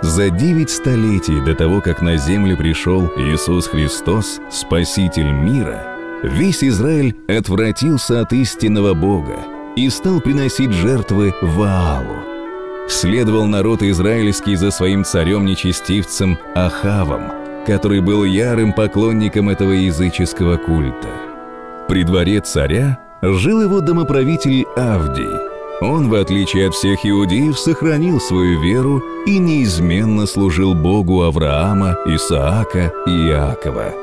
За 9 столетий до того, как на землю пришел Иисус Христос, Спаситель мира, весь Израиль отвратился от истинного Бога и стал приносить жертвы Ваалу. Следовал народ израильский за своим царем-нечестивцем Ахавом, который был ярым поклонником этого языческого культа. При дворе царя жил его домоправитель Авдий. Он, в отличие от всех иудеев, сохранил свою веру и неизменно служил Богу Авраама, Исаака и Иакова.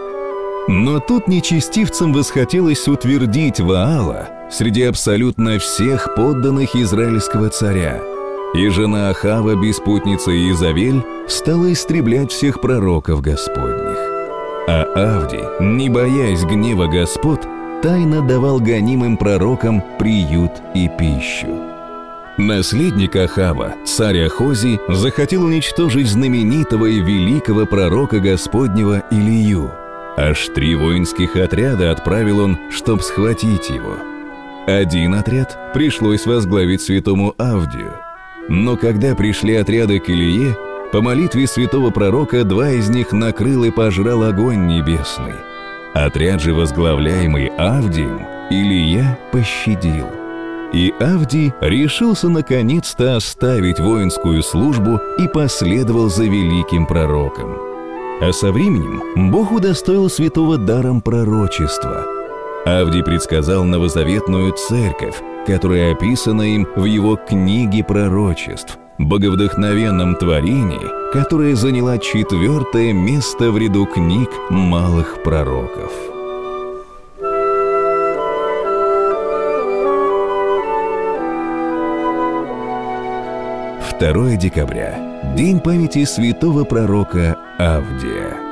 Но тут нечестивцам восхотелось утвердить Ваала среди абсолютно всех подданных израильского царя. И жена Ахава, беспутница Иезавель, стала истреблять всех пророков Господних. А Авдий, не боясь гнева господ, тайно давал гонимым пророкам приют и пищу. Наследник Ахава, царь Ахозий, захотел уничтожить знаменитого и великого пророка Господнего Илию. Аж 3 воинских отряда отправил он, чтоб схватить его. Один отряд пришлось возглавить святому Авдию. Но когда пришли отряды к Илие, по молитве святого пророка 2 из них накрыл и пожрал огонь небесный. Отряд же, возглавляемый Авдием, Илия пощадил. И Авдий решился наконец-то оставить воинскую службу и последовал за великим пророком. А со временем Бог удостоил святого даром пророчества. Авдий предсказал новозаветную церковь, которая описана им в его книге пророчеств, боговдохновенном творении, которое заняла 4-е место в ряду книг малых пророков. 2 декабря – День памяти святого пророка Авдия.